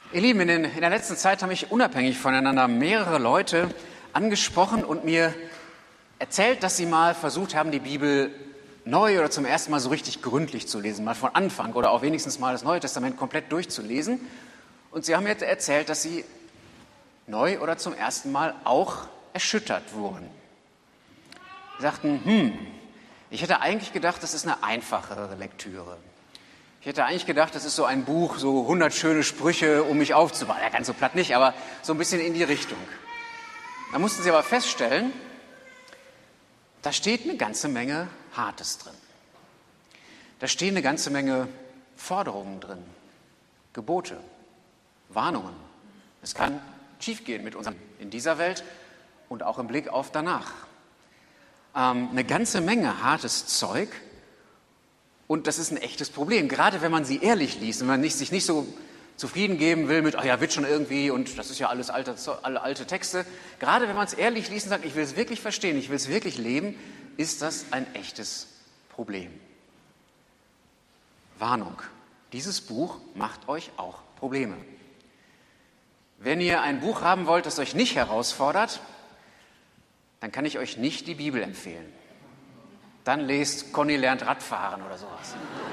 Ihr Lieben, in der letzten Zeit haben mich unabhängig voneinander mehrere Leute angesprochen und mir erzählt, dass sie mal versucht haben, die Bibel neu oder zum ersten Mal so richtig gründlich zu lesen, mal von Anfang oder auch wenigstens mal das Neue Testament komplett durchzulesen. Und sie haben mir erzählt, dass sie neu oder zum ersten Mal auch erschüttert wurden. Sie sagten, ich hätte eigentlich gedacht, das ist eine einfachere Lektüre. Ich hätte eigentlich gedacht, das ist so ein Buch, so 100 schöne Sprüche, um mich aufzubauen. Ja, ganz so platt nicht, aber so ein bisschen in die Richtung. Da mussten sie aber feststellen, da steht eine ganze Menge Hartes drin. Da stehen eine ganze Menge Forderungen drin, Gebote, Warnungen. Es kann schiefgehen mit uns in dieser Welt und auch im Blick auf danach. Eine ganze Menge hartes Zeug. Und das ist ein echtes Problem, gerade wenn man sie ehrlich liest, wenn man sich nicht so zufrieden geben will mit, ach ja, wird schon irgendwie und das ist ja alles alle alte Texte. Gerade wenn man es ehrlich liest und sagt, ich will es wirklich verstehen, ich will es wirklich leben, ist das ein echtes Problem. Warnung, dieses Buch macht euch auch Probleme. Wenn ihr ein Buch haben wollt, das euch nicht herausfordert, dann kann ich euch nicht die Bibel empfehlen. Dann lest Conny lernt Radfahren oder sowas.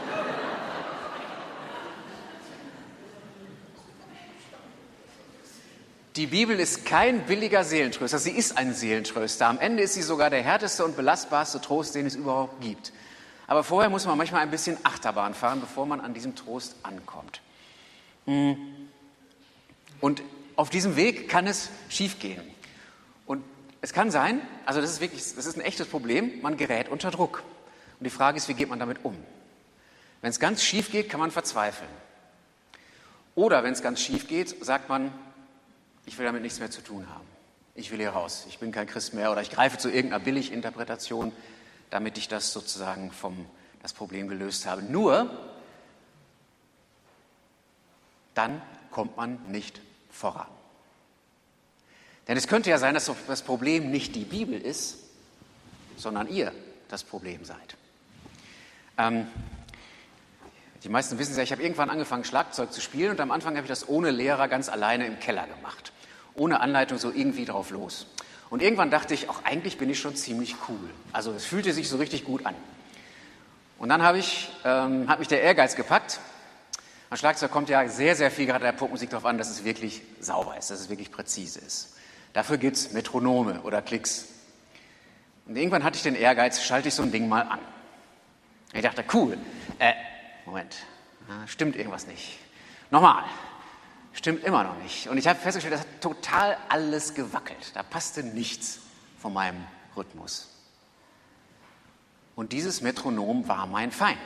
Die Bibel ist kein billiger Seelentröster, sie ist ein Seelentröster. Am Ende ist sie sogar der härteste und belastbarste Trost, den es überhaupt gibt. Aber vorher muss man manchmal ein bisschen Achterbahn fahren, bevor man an diesem Trost ankommt. Und auf diesem Weg kann es schiefgehen. Und es kann sein, also das ist ein echtes Problem, man gerät unter Druck. Und die Frage ist, wie geht man damit um? Wenn es ganz schief geht, kann man verzweifeln. Oder wenn es ganz schief geht, sagt man, ich will damit nichts mehr zu tun haben. Ich will hier raus, ich bin kein Christ mehr oder ich greife zu irgendeiner Billiginterpretation, damit ich das sozusagen das Problem gelöst habe. Nur, dann kommt man nicht voran. Denn es könnte ja sein, dass das Problem nicht die Bibel ist, sondern ihr das Problem seid. Die meisten wissen es ja, ich habe irgendwann angefangen, Schlagzeug zu spielen und am Anfang habe ich das ohne Lehrer ganz alleine im Keller gemacht. Ohne Anleitung so irgendwie drauf los. Und irgendwann dachte ich, auch eigentlich bin ich schon ziemlich cool. Also es fühlte sich so richtig gut an. Und dann hat mich der Ehrgeiz gepackt. Am Schlagzeug kommt ja sehr, sehr viel gerade der Popmusik darauf an, dass es wirklich sauber ist, dass es wirklich präzise ist. Dafür gibt es Metronome oder Klicks. Und irgendwann hatte ich den Ehrgeiz, schalte ich so ein Ding mal an. Ich dachte, cool, Moment, stimmt irgendwas nicht. Nochmal, stimmt immer noch nicht. Und ich habe festgestellt, das hat total alles gewackelt. Da passte nichts von meinem Rhythmus. Und dieses Metronom war mein Feind.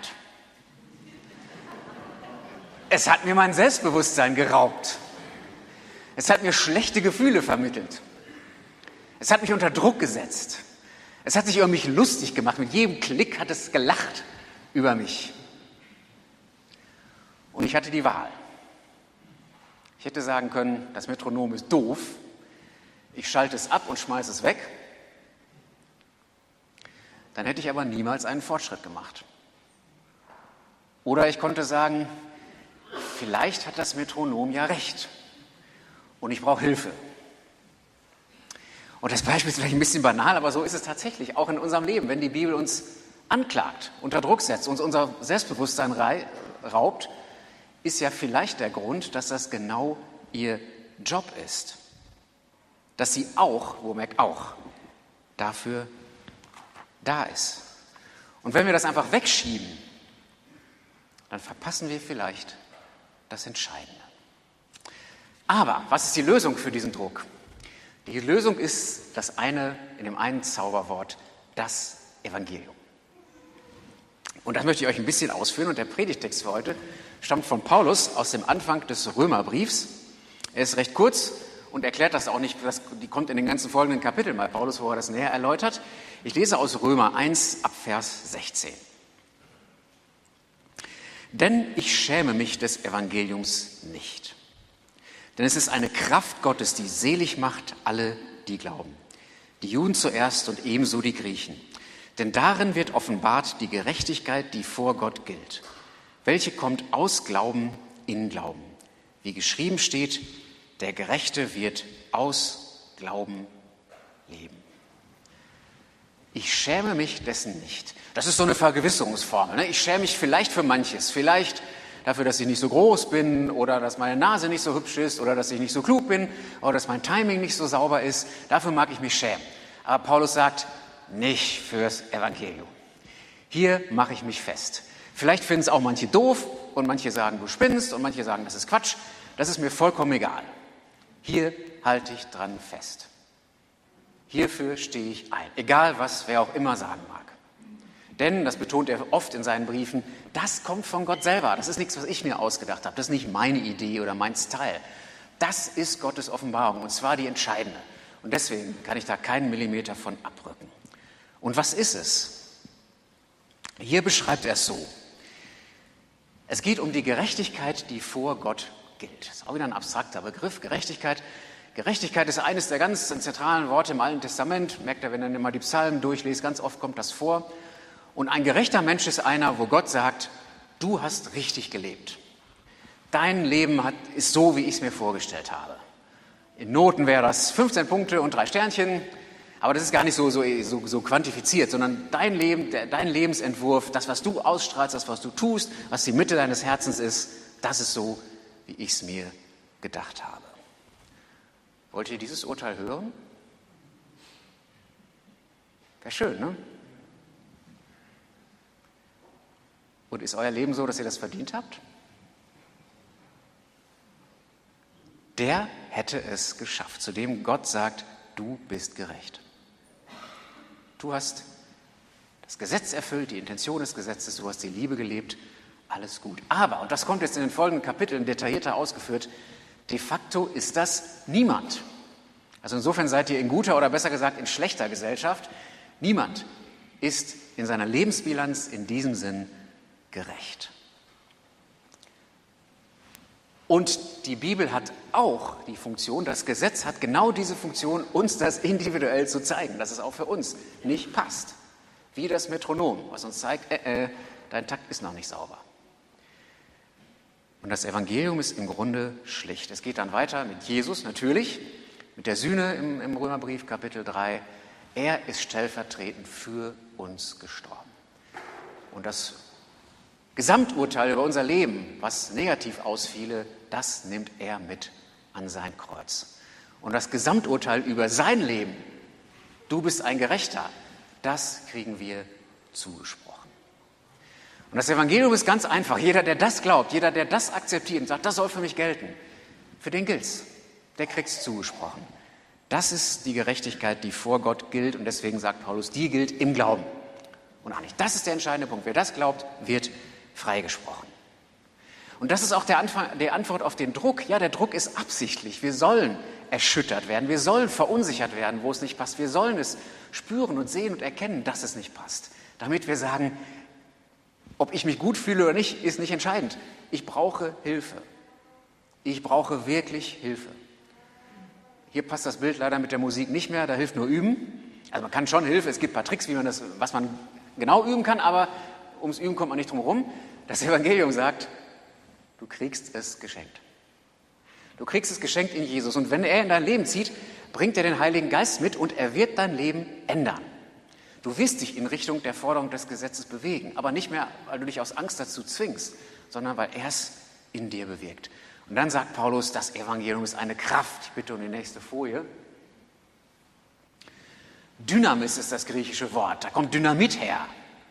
Es hat mir mein Selbstbewusstsein geraubt. Es hat mir schlechte Gefühle vermittelt. Es hat mich unter Druck gesetzt. Es hat sich über mich lustig gemacht. Mit jedem Klick hat es gelacht über mich. Und ich hatte die Wahl. Ich hätte sagen können, das Metronom ist doof. Ich schalte es ab und schmeiße es weg. Dann hätte ich aber niemals einen Fortschritt gemacht. Oder ich konnte sagen, vielleicht hat das Metronom ja recht. Und ich brauche Hilfe. Und das Beispiel ist vielleicht ein bisschen banal, aber so ist es tatsächlich, auch in unserem Leben. Wenn die Bibel uns anklagt, unter Druck setzt, uns unser Selbstbewusstsein raubt, ist ja vielleicht der Grund, dass das genau ihr Job ist. Dass sie auch, womerkt auch, dafür da ist. Und wenn wir das einfach wegschieben, dann verpassen wir vielleicht das Entscheidende. Aber was ist die Lösung für diesen Druck? Die Lösung ist in dem einen Zauberwort, das Evangelium. Und das möchte ich euch ein bisschen ausführen. Und der Predigtext für heute stammt von Paulus aus dem Anfang des Römerbriefs. Er ist recht kurz und erklärt das auch nicht. Die kommt in den ganzen folgenden Kapiteln bei Paulus, wo er das näher erläutert. Ich lese aus Römer 1 ab Vers 16. Denn ich schäme mich des Evangeliums nicht. Denn es ist eine Kraft Gottes, die selig macht alle, die glauben. Die Juden zuerst und ebenso die Griechen. Denn darin wird offenbart die Gerechtigkeit, die vor Gott gilt. Welche kommt aus Glauben in Glauben. wie geschrieben steht, der Gerechte wird aus Glauben leben. Ich schäme mich dessen nicht. Das ist so eine Vergewisserungsformel. Ne? Ich schäme mich vielleicht für manches. Vielleicht dafür, dass ich nicht so groß bin oder dass meine Nase nicht so hübsch ist oder dass ich nicht so klug bin oder dass mein Timing nicht so sauber ist. Dafür mag ich mich schämen. Aber Paulus sagt, nicht fürs Evangelium. Hier mache ich mich fest. Vielleicht finden es auch manche doof und manche sagen, du spinnst und manche sagen, das ist Quatsch. Das ist mir vollkommen egal. Hier halte ich dran fest. Hierfür stehe ich ein, egal was wer auch immer sagen mag. Denn, das betont er oft in seinen Briefen, das kommt von Gott selber. Das ist nichts, was ich mir ausgedacht habe. Das ist nicht meine Idee oder mein Style. Das ist Gottes Offenbarung und zwar die entscheidende. Und deswegen kann ich da keinen Millimeter von abrücken. Und was ist es? Hier beschreibt er es so. Es geht um die Gerechtigkeit, die vor Gott gilt. Das ist auch wieder ein abstrakter Begriff, Gerechtigkeit. Gerechtigkeit ist eines der ganz zentralen Worte im Alten Testament. Merkt ihr, wenn ihr mal die Psalmen durchlest, ganz oft kommt das vor. Und ein gerechter Mensch ist einer, wo Gott sagt, du hast richtig gelebt. Dein Leben ist so, wie ich es mir vorgestellt habe. In Noten wäre das 15 Punkte und 3 Sternchen. Aber das ist gar nicht so quantifiziert, sondern dein Leben, dein Lebensentwurf, das, was du ausstrahlst, das, was du tust, was die Mitte deines Herzens ist, das ist so, wie ich es mir gedacht habe. Wollt ihr dieses Urteil hören? Wäre schön, ne? Und ist euer Leben so, dass ihr das verdient habt? Der hätte es geschafft, zu dem Gott sagt, du bist gerecht. Du hast das Gesetz erfüllt, die Intention des Gesetzes, du hast die Liebe gelebt, alles gut. Aber, und das kommt jetzt in den folgenden Kapiteln detaillierter ausgeführt, de facto ist das niemand. Also insofern seid ihr in guter oder besser gesagt in schlechter Gesellschaft. Niemand ist in seiner Lebensbilanz in diesem Sinn gerecht. Und die Bibel hat auch die Funktion, das Gesetz hat genau diese Funktion, uns das individuell zu zeigen, dass es auch für uns nicht passt. Wie das Metronom, was uns zeigt, dein Takt ist noch nicht sauber. Und das Evangelium ist im Grunde schlicht. Es geht dann weiter mit Jesus natürlich, mit der Sühne im Römerbrief Kapitel 3. Er ist stellvertretend für uns gestorben. Und das Gesamturteil über unser Leben, was negativ ausfiele, das nimmt er mit an sein Kreuz. Und das Gesamturteil über sein Leben, du bist ein Gerechter, das kriegen wir zugesprochen. Und das Evangelium ist ganz einfach. Jeder, der das glaubt, jeder, der das akzeptiert und sagt, das soll für mich gelten, für den gilt's. Der kriegt's zugesprochen. Das ist die Gerechtigkeit, die vor Gott gilt. Und deswegen sagt Paulus, die gilt im Glauben. Und auch nicht. Das ist der entscheidende Punkt. Wer das glaubt, wird freigesprochen. Und das ist auch die Antwort auf den Druck. Ja, der Druck ist absichtlich. Wir sollen erschüttert werden. Wir sollen verunsichert werden, wo es nicht passt. Wir sollen es spüren und sehen und erkennen, dass es nicht passt. Damit wir sagen, ob ich mich gut fühle oder nicht, ist nicht entscheidend. Ich brauche Hilfe. Ich brauche wirklich Hilfe. Hier passt das Bild leider mit der Musik nicht mehr, da hilft nur Üben. Also man kann schon Hilfe, es gibt ein paar Tricks, was man genau üben kann, aber ums Üben kommt man nicht drum herum. Das Evangelium sagt, du kriegst es geschenkt. Du kriegst es geschenkt in Jesus. Und wenn er in dein Leben zieht, bringt er den Heiligen Geist mit und er wird dein Leben ändern. Du wirst dich in Richtung der Forderung des Gesetzes bewegen, aber nicht mehr, weil du dich aus Angst dazu zwingst, sondern weil er es in dir bewirkt. Und dann sagt Paulus, das Evangelium ist eine Kraft. Ich bitte um die nächste Folie. Dynamis ist das griechische Wort. Da kommt Dynamit her.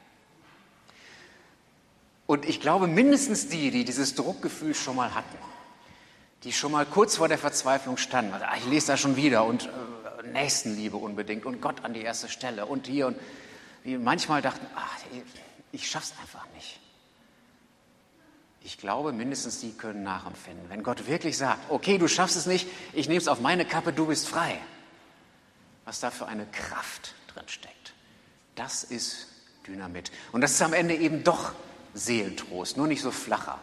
Und ich glaube, mindestens die dieses Druckgefühl schon mal hatten, die schon mal kurz vor der Verzweiflung standen. Also, ich lese das schon wieder und Nächstenliebe unbedingt und Gott an die erste Stelle und hier. Und die manchmal dachten, ich schaff's einfach nicht. Ich glaube, mindestens die können nachempfinden. Wenn Gott wirklich sagt, okay, du schaffst es nicht, ich nehme es auf meine Kappe, du bist frei. Was da für eine Kraft drin steckt. Das ist Dynamit. Und das ist am Ende eben doch Seelentrost, nur nicht so flacher.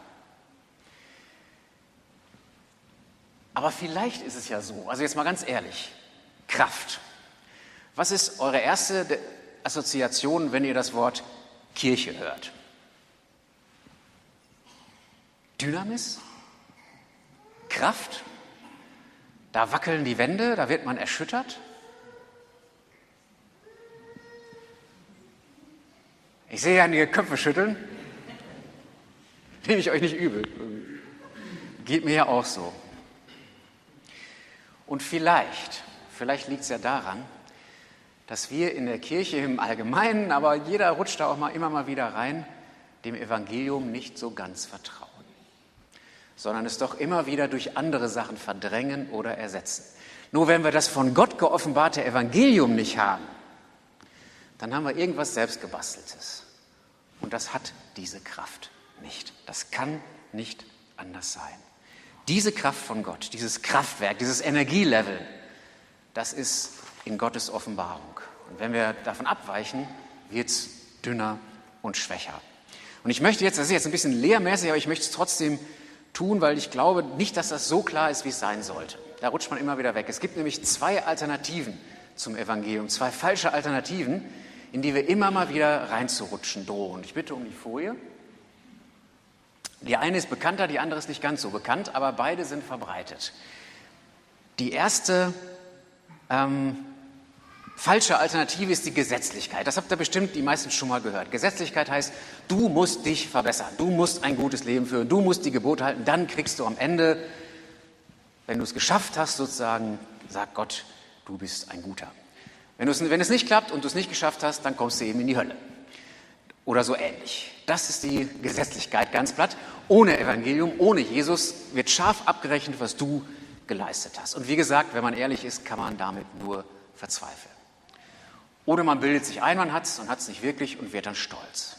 Aber vielleicht ist es ja so, also jetzt mal ganz ehrlich, Kraft. Was ist eure erste Assoziation, wenn ihr das Wort Kirche hört? Dynamis? Kraft, da wackeln die Wände, da wird man erschüttert. Ich sehe einige Köpfe schütteln. Nehme ich euch nicht übel. Geht mir ja auch so. Und vielleicht liegt es ja daran, dass wir in der Kirche im Allgemeinen, aber jeder rutscht da auch immer mal wieder rein, dem Evangelium nicht so ganz vertrauen, sondern es doch immer wieder durch andere Sachen verdrängen oder ersetzen. Nur wenn wir das von Gott geoffenbarte Evangelium nicht haben, dann haben wir irgendwas Selbstgebasteltes. Und das hat diese Kraft nicht. Das kann nicht anders sein. Diese Kraft von Gott, dieses Kraftwerk, dieses Energielevel, das ist in Gottes Offenbarung. Und wenn wir davon abweichen, wird es dünner und schwächer. Und ich möchte jetzt, das ist jetzt ein bisschen lehrmäßig, aber ich möchte es trotzdem tun, weil ich glaube nicht, dass das so klar ist, wie es sein sollte. Da rutscht man immer wieder weg. Es gibt nämlich 2 Alternativen zum Evangelium, 2 falsche Alternativen, in die wir immer mal wieder reinzurutschen drohen. Ich bitte um die Folie. Die eine ist bekannter, die andere ist nicht ganz so bekannt, aber beide sind verbreitet. Die erste falsche Alternative ist die Gesetzlichkeit. Das habt ihr bestimmt die meisten schon mal gehört. Gesetzlichkeit heißt, du musst dich verbessern, du musst ein gutes Leben führen, du musst die Gebote halten, dann kriegst du am Ende, wenn du es geschafft hast, sozusagen, sagt Gott, du bist ein Guter. Wenn es nicht klappt und du es nicht geschafft hast, dann kommst du eben in die Hölle. Oder so ähnlich. Das ist die Gesetzlichkeit, ganz platt. Ohne Evangelium, ohne Jesus wird scharf abgerechnet, was du geleistet hast. Und wie gesagt, wenn man ehrlich ist, kann man damit nur verzweifeln. Oder man bildet sich ein, man hat es und hat es nicht wirklich und wird dann stolz.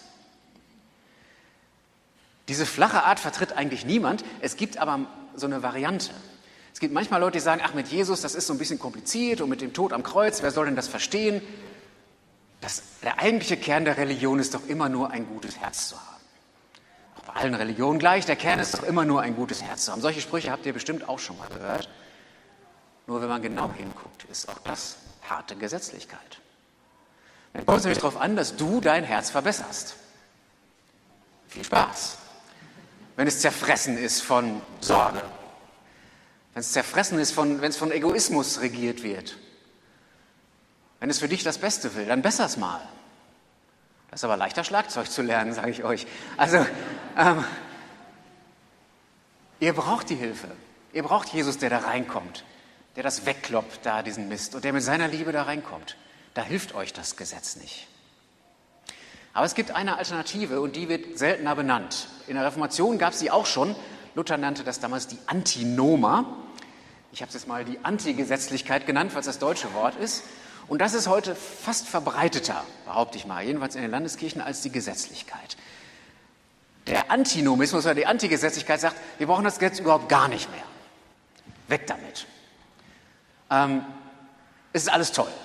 Diese flache Art vertritt eigentlich niemand. Es gibt aber so eine Variante. Es gibt manchmal Leute, die sagen, ach, mit Jesus, das ist so ein bisschen kompliziert und mit dem Tod am Kreuz, wer soll denn das verstehen? Der eigentliche Kern der Religion ist doch immer nur ein gutes Herz zu haben. Auch bei allen Religionen gleich, der Kern ist doch immer nur ein gutes Herz zu haben. Solche Sprüche habt ihr bestimmt auch schon mal gehört. Nur wenn man genau hinguckt, ist auch das harte Gesetzlichkeit. Dann kommt es nämlich darauf an, dass du dein Herz verbesserst. Viel Spaß. Wenn es zerfressen ist von Sorge. Wenn es zerfressen ist, wenn es von Egoismus regiert wird. Wenn es für dich das Beste will, dann besser es mal. Das ist aber leichter, Schlagzeug zu lernen, sage ich euch. Also, ihr braucht die Hilfe. Ihr braucht Jesus, der da reinkommt, der das wegkloppt, da diesen Mist, und der mit seiner Liebe da reinkommt. Da hilft euch das Gesetz nicht. Aber es gibt eine Alternative und die wird seltener benannt. In der Reformation gab es sie auch schon. Luther nannte das damals die Antinoma. Ich habe es jetzt mal die Antigesetzlichkeit genannt, weil es das deutsche Wort ist. Und das ist heute fast verbreiteter, behaupte ich mal, jedenfalls in den Landeskirchen, als die Gesetzlichkeit. Der Antinomismus oder die Antigesetzlichkeit sagt, wir brauchen das Gesetz überhaupt gar nicht mehr. Weg damit. Es ist alles toll.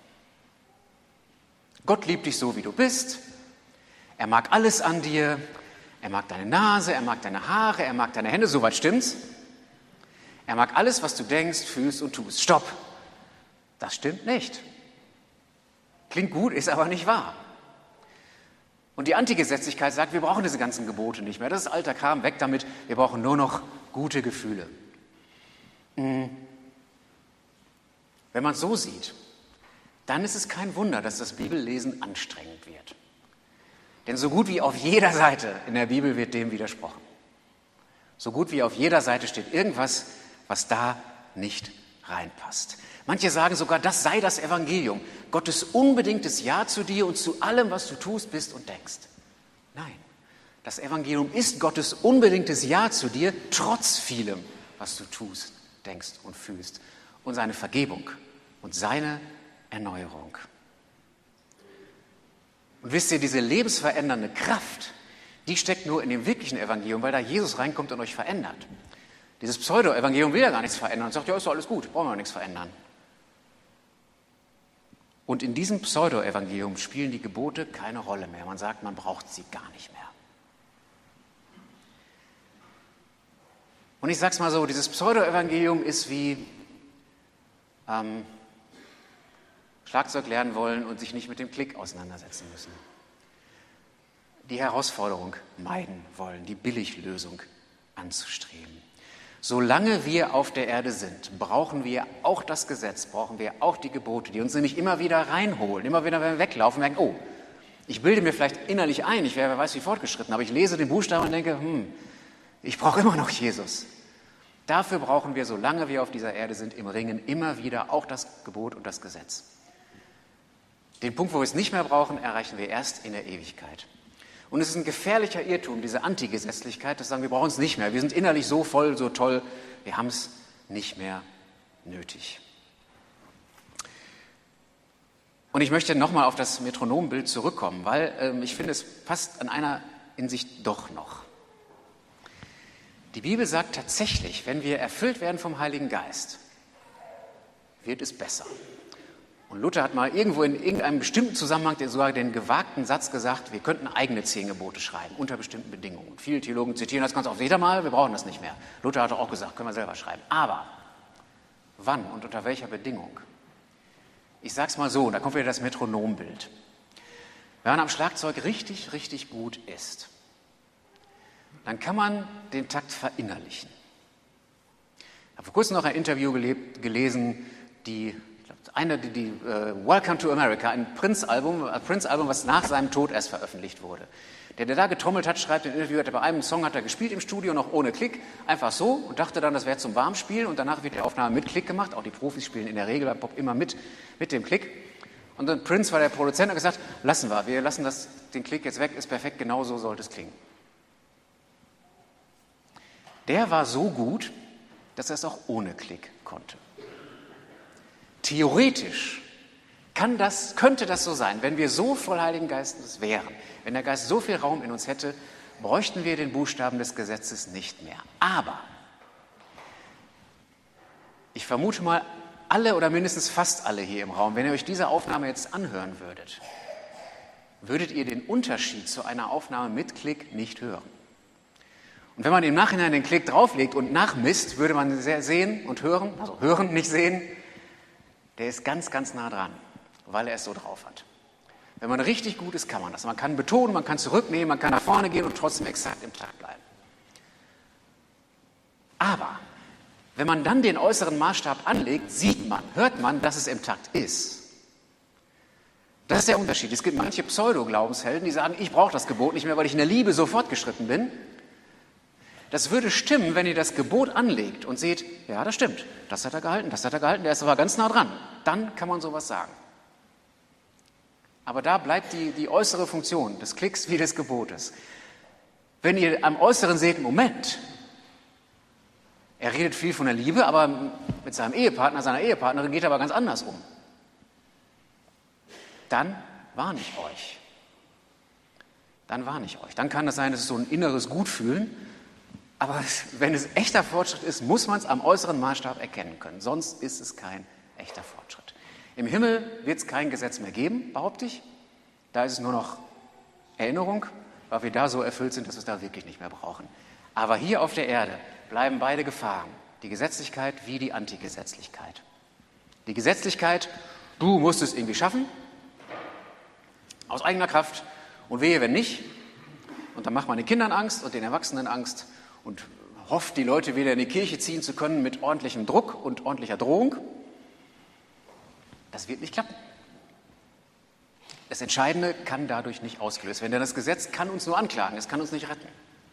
Gott liebt dich so, wie du bist. Er mag alles an dir. Er mag deine Nase, er mag deine Haare, er mag deine Hände. Soweit stimmt's. Er mag alles, was du denkst, fühlst und tust. Stopp. Das stimmt nicht. Klingt gut, ist aber nicht wahr. Und die Antigesetzlichkeit sagt, wir brauchen diese ganzen Gebote nicht mehr. Das ist alter Kram, weg damit. Wir brauchen nur noch gute Gefühle. Wenn man es so sieht, dann ist es kein Wunder, dass das Bibellesen anstrengend wird. Denn so gut wie auf jeder Seite in der Bibel wird dem widersprochen. So gut wie auf jeder Seite steht irgendwas, was da nicht reinpasst. Manche sagen sogar, das sei das Evangelium. Gottes unbedingtes Ja zu dir und zu allem, was du tust, bist und denkst. Nein, das Evangelium ist Gottes unbedingtes Ja zu dir, trotz vielem, was du tust, denkst und fühlst. Und seine Vergebung und seine Erneuerung. Und wisst ihr, diese lebensverändernde Kraft, die steckt nur in dem wirklichen Evangelium, weil da Jesus reinkommt und euch verändert. Dieses Pseudo-Evangelium will ja gar nichts verändern und sagt, ja, ist doch alles gut, brauchen wir nichts verändern. Und in diesem Pseudo-Evangelium spielen die Gebote keine Rolle mehr. Man sagt, man braucht sie gar nicht mehr. Und ich sag's mal so, dieses Pseudo-Evangelium ist wie Schlagzeug lernen wollen und sich nicht mit dem Klick auseinandersetzen müssen. Die Herausforderung meiden wollen, die Billiglösung anzustreben. Solange wir auf der Erde sind, brauchen wir auch das Gesetz, brauchen wir auch die Gebote, die uns nämlich immer wieder reinholen, immer wieder, wenn wir weglaufen, merken, oh, ich bilde mir vielleicht innerlich ein, ich wäre wer weiß wie fortgeschritten, aber ich lese den Buchstaben und denke, ich brauche immer noch Jesus. Dafür brauchen wir, solange wir auf dieser Erde sind, im Ringen immer wieder auch das Gebot und das Gesetz. Den Punkt, wo wir es nicht mehr brauchen, erreichen wir erst in der Ewigkeit. Und es ist ein gefährlicher Irrtum, diese Antigesetzlichkeit, dass wir sagen, wir brauchen es nicht mehr. Wir sind innerlich so voll, so toll, wir haben es nicht mehr nötig. Und ich möchte nochmal auf das Metronombild zurückkommen, weil ich finde, es passt an einer Hinsicht doch noch. Die Bibel sagt tatsächlich, wenn wir erfüllt werden vom Heiligen Geist, wird es besser. Und Luther hat mal irgendwo in irgendeinem bestimmten Zusammenhang sogar den gewagten Satz gesagt, wir könnten eigene 10 Gebote schreiben, unter bestimmten Bedingungen. Und viele Theologen zitieren das ganz oft wieder mal, wir brauchen das nicht mehr. Luther hat auch gesagt, können wir selber schreiben. Aber wann und unter welcher Bedingung? Ich sage es mal so, und da kommt wieder das Metronombild. Wenn man am Schlagzeug richtig, richtig gut ist, dann kann man den Takt verinnerlichen. Ich habe vor kurzem noch ein Interview gelesen, die Welcome to America, ein Prince-Album, was nach seinem Tod erst veröffentlicht wurde. Der da getrommelt hat, schreibt im Interview, bei einem Song hat er gespielt im Studio, noch ohne Klick, einfach so und dachte dann, das wäre zum Warmspielen und danach wird die Aufnahme mit Klick gemacht. Auch die Profis spielen in der Regel beim Pop immer mit dem Klick. Und dann Prince war der Produzent und hat gesagt, wir lassen den Klick jetzt weg, ist perfekt, genau so sollte es klingen. Der war so gut, dass er es auch ohne Klick konnte. Theoretisch könnte das so sein, wenn wir so voll Heiligen Geistes wären, wenn der Geist so viel Raum in uns hätte, bräuchten wir den Buchstaben des Gesetzes nicht mehr. Aber ich vermute mal, alle oder mindestens fast alle hier im Raum, wenn ihr euch diese Aufnahme jetzt anhören würdet ihr den Unterschied zu einer Aufnahme mit Klick nicht hören. Und wenn man im Nachhinein den Klick drauflegt und nachmisst, würde man sehen und hören, also hören, nicht sehen, der ist ganz, ganz nah dran, weil er es so drauf hat. Wenn man richtig gut ist, kann man das. Man kann betonen, man kann zurücknehmen, man kann nach vorne gehen und trotzdem exakt im Takt bleiben. Aber wenn man dann den äußeren Maßstab anlegt, hört man, dass es im Takt ist. Das ist der Unterschied. Es gibt manche Pseudo-Glaubenshelden, die sagen, ich brauche das Gebot nicht mehr, weil ich in der Liebe so fortgeschritten bin. Das würde stimmen, wenn ihr das Gebot anlegt und seht, ja, das stimmt, das hat er gehalten, der ist aber ganz nah dran. Dann kann man sowas sagen. Aber da bleibt die äußere Funktion des Klicks wie des Gebotes. Wenn ihr am Äußeren seht, Moment, er redet viel von der Liebe, aber mit seinem Ehepartner, seiner Ehepartnerin geht er aber ganz anders um. Dann warne ich euch. Dann kann es sein, dass es so ein inneres Gutfühlen. Aber wenn es echter Fortschritt ist, muss man es am äußeren Maßstab erkennen können. Sonst ist es kein echter Fortschritt. Im Himmel wird es kein Gesetz mehr geben, behaupte ich. Da ist es nur noch Erinnerung, weil wir da so erfüllt sind, dass wir es da wirklich nicht mehr brauchen. Aber hier auf der Erde bleiben beide Gefahren. Die Gesetzlichkeit wie die Antigesetzlichkeit. Die Gesetzlichkeit, du musst es irgendwie schaffen, aus eigener Kraft. Und wehe, wenn nicht. Und dann macht man den Kindern Angst und den Erwachsenen Angst. Und hofft, die Leute wieder in die Kirche ziehen zu können mit ordentlichem Druck und ordentlicher Drohung. Das wird nicht klappen. Das Entscheidende kann dadurch nicht ausgelöst werden, denn das Gesetz kann uns nur anklagen, es kann uns nicht retten.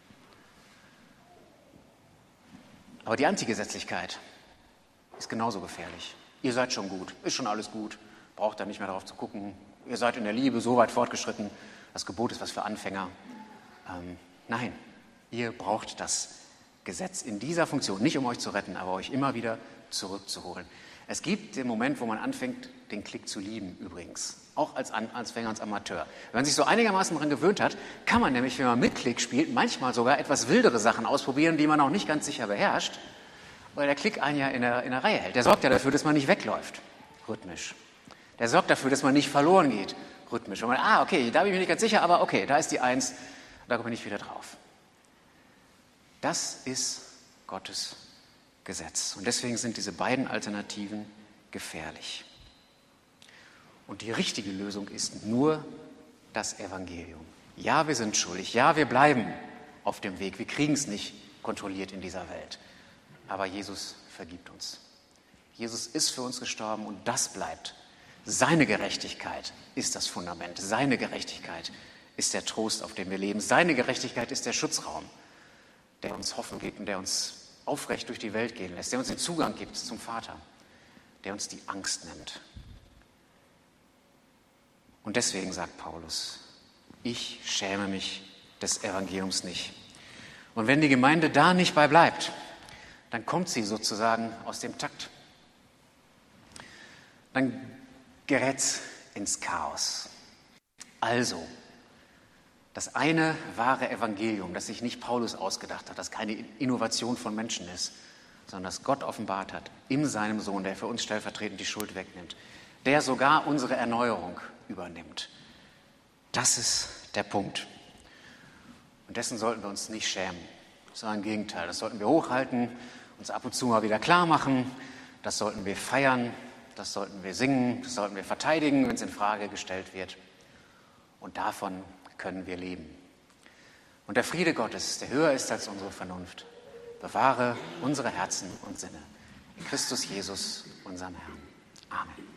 Aber die Antigesetzlichkeit ist genauso gefährlich. Ihr seid schon gut, ist schon alles gut, braucht da nicht mehr darauf zu gucken. Ihr seid in der Liebe so weit fortgeschritten, das Gebot ist was für Anfänger. Nein. Ihr braucht das Gesetz in dieser Funktion, nicht um euch zu retten, aber euch immer wieder zurückzuholen. Es gibt den Moment, wo man anfängt, den Klick zu lieben übrigens, auch als Anfänger, als Amateur. Wenn man sich so einigermaßen daran gewöhnt hat, kann man nämlich, wenn man mit Klick spielt, manchmal sogar etwas wildere Sachen ausprobieren, die man noch nicht ganz sicher beherrscht, weil der Klick einen ja in der Reihe hält. Der sorgt ja dafür, dass man nicht wegläuft, rhythmisch. Der sorgt dafür, dass man nicht verloren geht, rhythmisch. Und man, okay, da bin ich mir nicht ganz sicher, aber okay, da ist die 1, da komme ich wieder drauf. Das ist Gottes Gesetz. Und deswegen sind diese beiden Alternativen gefährlich. Und die richtige Lösung ist nur das Evangelium. Ja, wir sind schuldig. Ja, wir bleiben auf dem Weg. Wir kriegen es nicht kontrolliert in dieser Welt. aber Jesus vergibt uns. Jesus ist für uns gestorben und das bleibt. Seine Gerechtigkeit ist das Fundament. Seine Gerechtigkeit ist der Trost, auf dem wir leben. Seine Gerechtigkeit ist der Schutzraum, der uns Hoffnung gibt und der uns aufrecht durch die Welt gehen lässt, der uns den Zugang gibt zum Vater, der uns die Angst nimmt. Und deswegen sagt Paulus, ich schäme mich des Evangeliums nicht. Und wenn die Gemeinde da nicht bei bleibt, dann kommt sie sozusagen aus dem Takt. Dann gerät es ins Chaos. Also, das eine wahre Evangelium, das sich nicht Paulus ausgedacht hat, das keine Innovation von Menschen ist, sondern das Gott offenbart hat in seinem Sohn, der für uns stellvertretend die Schuld wegnimmt, der sogar unsere Erneuerung übernimmt. Das ist der Punkt. Und dessen sollten wir uns nicht schämen, sondern im Gegenteil, das sollten wir hochhalten, uns ab und zu mal wieder klar machen, das sollten wir feiern, das sollten wir singen, das sollten wir verteidigen, wenn es in Frage gestellt wird. Und davon können wir leben. Und der Friede Gottes, der höher ist als unsere Vernunft, bewahre unsere Herzen und Sinne in Christus Jesus, unserem Herrn. Amen.